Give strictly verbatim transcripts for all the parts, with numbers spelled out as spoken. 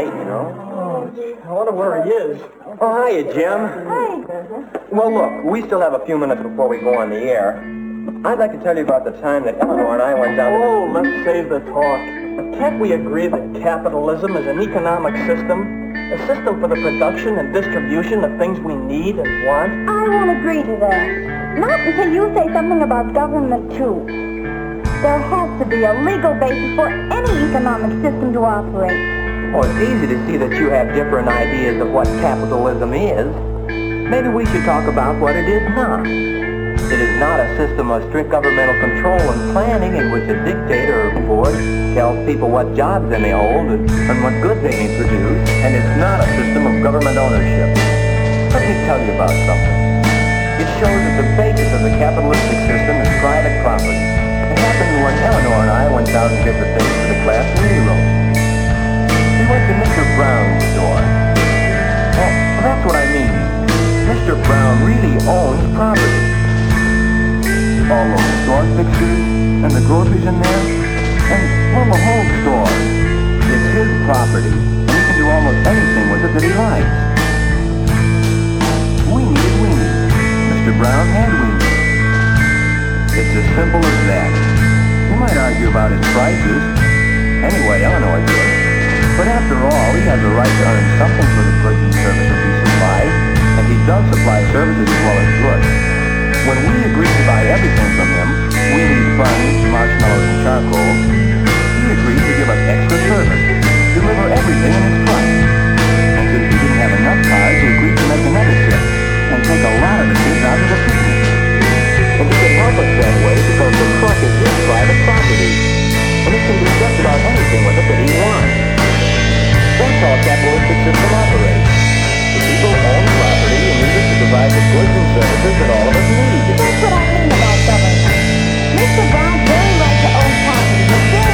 you know. I wonder where he is. Oh, hiya, Jim. Hey. Well, look, we still have a few minutes before we go on the air. I'd like to tell you about the time that Eleanor and I went down to... Oh, let's save the talk. Can't we agree that capitalism is an economic system? A system for the production and distribution of things we need and want? I won't agree to that. Not until you say something about government, too. There has to be a legal basis for any economic system to operate. Oh, it's easy to see that you have different ideas of what capitalism is. Maybe we should talk about what it is not. It is not a system of strict governmental control and planning in which a dictator or board tells people what jobs they may hold and, and what goods they may produce. And it's not a system of government ownership. Let me tell you about something. It shows that the basis of the capitalistic system is private property. It happened when Eleanor and I went down to get the things for the class in Nero's. We went to Mister Brown's store. Well, that's what I mean. Mister Brown really owns property. All those store fixtures and the groceries in there, and well, the whole store. It's his property, and he can do almost anything with it that he likes. We needed weenies. Mister Brown had weenies. It's as simple as that. You might argue about his prices. Anyway, Eleanor did. But after all, he has a right to earn something for the goods and services he supplies, and he does supply services as well as goods. When we agreed to buy everything from him, weenies, buns, marshmallows, and charcoal, he agreed to give us extra service, deliver everything in his truck. And since we didn't have enough cars, he agreed to make another trip and take a lot of the kids out to the picnic. And he can help us that way because the truck is his private property, and he can do just about anything with it that he wants. That's how a capitalistic system operates. The people own property and use it to provide the goods and services that all of us need. That's what I mean about government. Mister Brown's very right to own property, but very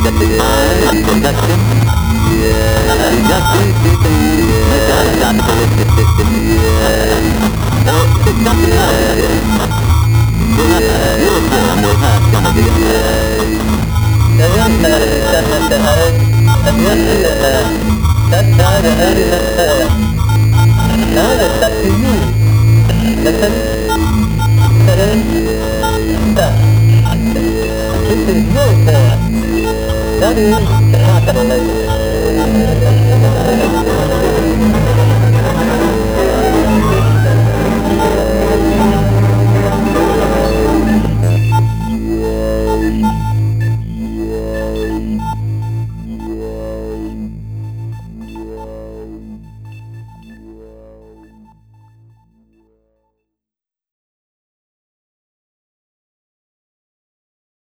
production. The justice system, the capitalistic system, or it's something else. Perhaps your form will have some of the This is your form. That is capitalism.